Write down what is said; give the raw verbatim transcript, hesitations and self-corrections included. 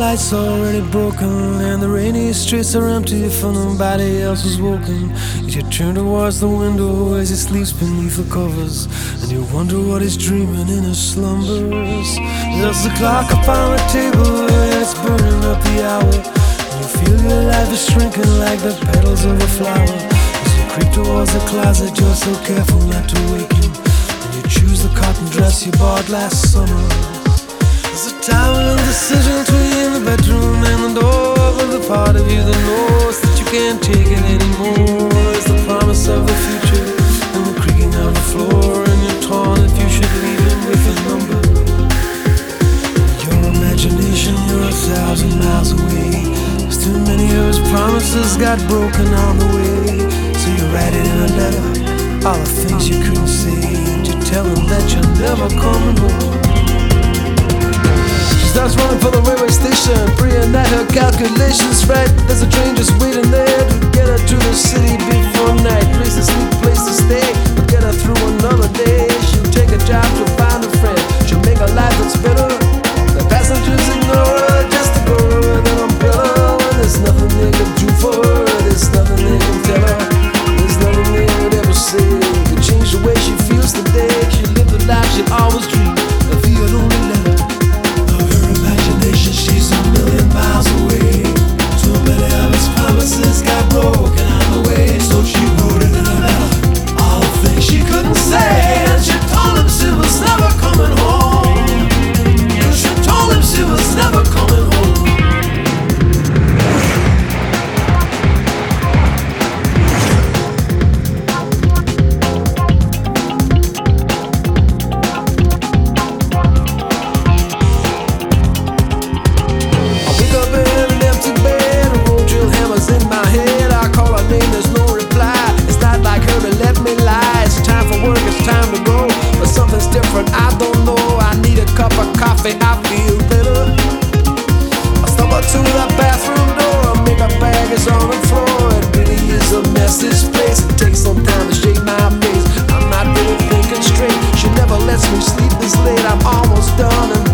light's already broken, and the rainy streets are empty for nobody else is woken. Yet you turn towards the window as he sleeps beneath the covers, and you wonder what he's dreaming in his slumbers. There's the clock upon the table, and it's burning up the hour, and you feel your life is shrinking like the petals of a flower. As you creep towards the closet, you're so careful not to wake him, and you choose the cotton dress you bought last summer. It's a time of indecision between the bedroom and the door, but the part of you that knows that you can't take it anymore is the promise of the future and the creaking of the floor, and you're torn if you should leave him with a number. Your imagination, you're a thousand miles away. There's too many of his promises got broken on the way, so you write it in a letter, all the things you couldn't say, and you tell him that you're never coming home. She starts running for the railway station, praying that her calculations right. There's a train just waiting there to get her to the city before night. Place to sleep, place to stay, to get her through another day. She'll take a job to find a friend, she'll make her life that's better. The passengers ignore her just to go with an umbrella. When there's nothing they can do for her, there's nothing they can tell her, there's nothing they would ever say could change the way she feels today. She lived the life she'd always dreamed if he had only let her. She's a million miles away. Too many of his promises got broken on the way, so she wrote it in a letter, all the things she couldn't say, and she told him she was never coming home. She told him she was never coming home. I don't know, I need a cup of coffee, I feel better. I stumble to the bathroom door, make a bag is on the floor. It really is a mess, this place. It takes some time to shake my face. I'm not really thinking straight. She never lets me sleep this late. I'm almost done and